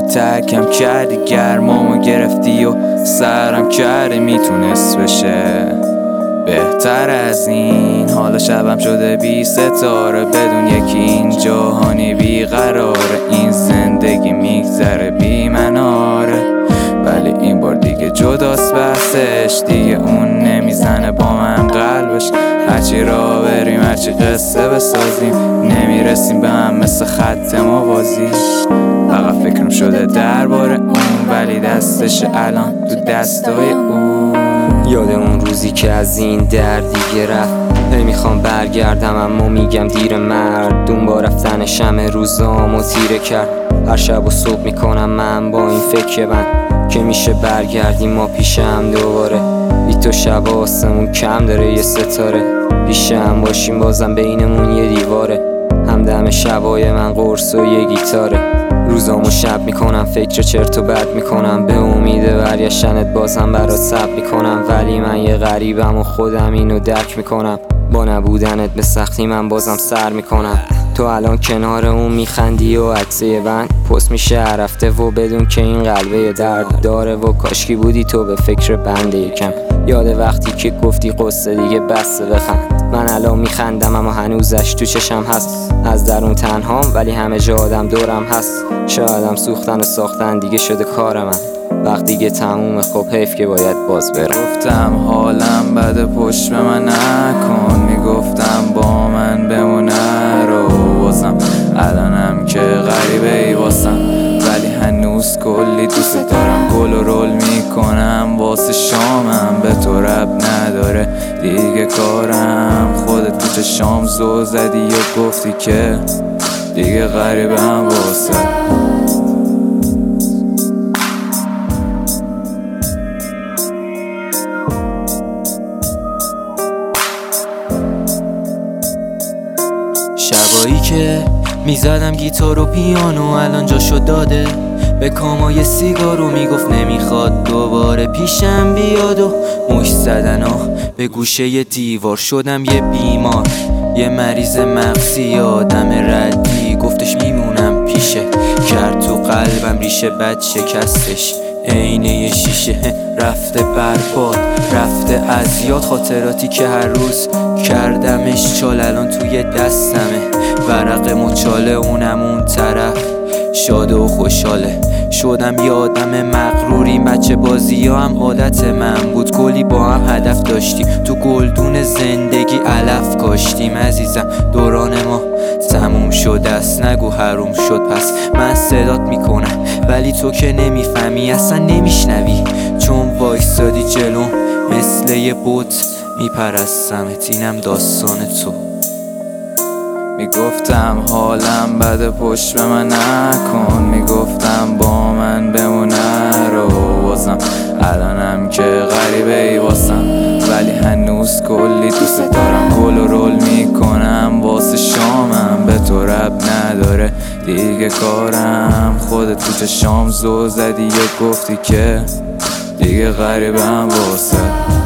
ترکم کردی، گرمامو گرفتی و سرم کردی میتونست بشه بهتر از این. حالا شبم شده بی ستاره، بدون یکی این جهانی بیقراره. این زندگی میگذره بی مناره، ولی این بار دیگه جداست بحثش. دیگه اون نمیزنه با من قلبش. هرچی را بریم هرچی قصه بسازیم، نمیرسیم به هم مثل خط موازی. فقط فکرم شده درباره اون، ولی دستش الان تو دستای اون. یاد اون روزی که از این دردی رفت، نمیخوام برگردم اما میگم دیر مردون با رفتن شمع روزامو تیره کرد. هر شب و صبح میکنم من با این فکر من که میشه برگردیم ما پیشم دوباره. بی تو شب آسمون کم داره یه ستاره، پیشم باشیم بازم بینمون یه دیواره. همدم شبای من قرص و یه گیتاره، روزامو شب میکنم فکر چرت و بد میکنم، به امید برگشتنت بازم برات صبر میکنم. ولی من یه غریبم و خودم اینو درک میکنم، با نبودنت به سختی من بازم سر میکنم. تو الان کنار اون میخندی و عکسه بند پست میشه رفته و بدون که این قلبه درد داره. و کاشکی بودی تو به فکر بنده یکم، یاد وقتی که گفتی قصه دیگه بسته بخند. من الان میخندم اما هنوزش تو چشم هست، از درون تنهام ولی همه جا آدم دورم هست. شایدم سوختن و ساختن دیگه شده کار من، وقتی دیگه تموم خب حیف که باید باز برم. گفتم حالم بده پشت به من نکن، میگفتم با من بمونه رو بازم الانم که غریبه ای واسم، ولی هنوز کلی دوست دارم. گل و رول میکنم واسه شامم، به تو رب نداره دیگه کارم. خودت تو چشام زو زدی و گفتی که دیگه غریبه هم واسه. شبایی که میزدم گیتار و پیانو الان جاشو داده به کامای سیگارو، میگفت نمیخواد دوباره پیشم بیاد و مش زدن و به گوشه دیوار شدم یه بیمار، یه مریض مغزی آدم ردی. گفتش میمونم پیشه، کرد تو قلبم ریشه بد شکستش عین یه شیشه. رفته برباد رفته از یاد، خاطراتی که هر روز کردمش چال الان توی دستمه. ورق مچاله اونم اون طرف شاد و خوشحاله. شدم یه آدم مغروری، بچه بازی ها هم عادت من بود. کلی با هم هدف داشتیم، تو گلدون زندگی علف کاشتیم. عزیزم دوران ما تموم شده است، نگو حروم شد پس من صدات میکنم، ولی تو که نمیفهمی اصلا نمیشنوی، چون وایستادی جلوم مثل یه بوت میپرستمت. اینم داستان تو. میگفتم حالم بده پشت به من نکن، میگفتم با من بمونه رو بازم الانم که غریبه ای واسم، ولی هنوز کلی دوست دارم. گل و رول میکنم واسه شامم، به تو رب نداره دیگه کارم. خودت تو چشام زو زدی و گفتی که دیگه غریبه هم واسه.